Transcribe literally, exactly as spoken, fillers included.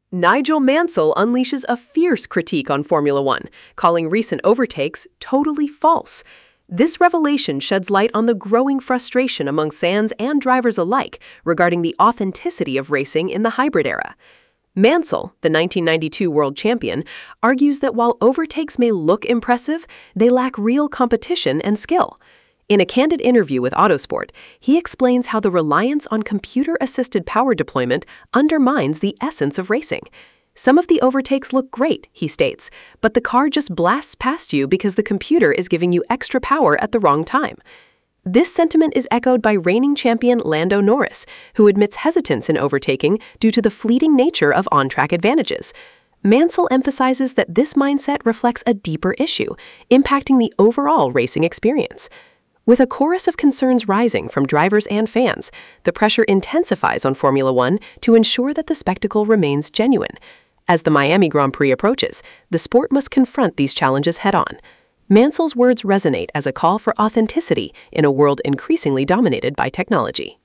Nigel Mansell unleashes a fierce critique on Formula One, calling recent overtakes totally false. This revelation sheds light on the growing frustration among fans and drivers alike regarding the authenticity of racing in the hybrid era. Mansell, the nineteen ninety-two world champion, argues that while overtakes may look impressive, they lack real competition and skill. In a candid interview with Autosport, he explains how the reliance on computer-assisted power deployment undermines the essence of racing. Some of the overtakes look great, he states, but the car just blasts past you because the computer is giving you extra power at the wrong time. This sentiment is echoed by reigning champion Lando Norris, who admits hesitance in overtaking due to the fleeting nature of on-track advantages. Mansell emphasizes that this mindset reflects a deeper issue, impacting the overall racing experience. With a chorus of concerns rising from drivers and fans, the pressure intensifies on Formula One to ensure that the spectacle remains genuine. As the Miami Grand Prix approaches, the sport must confront these challenges head-on. Mansell's words resonate as a call for authenticity in a world increasingly dominated by technology.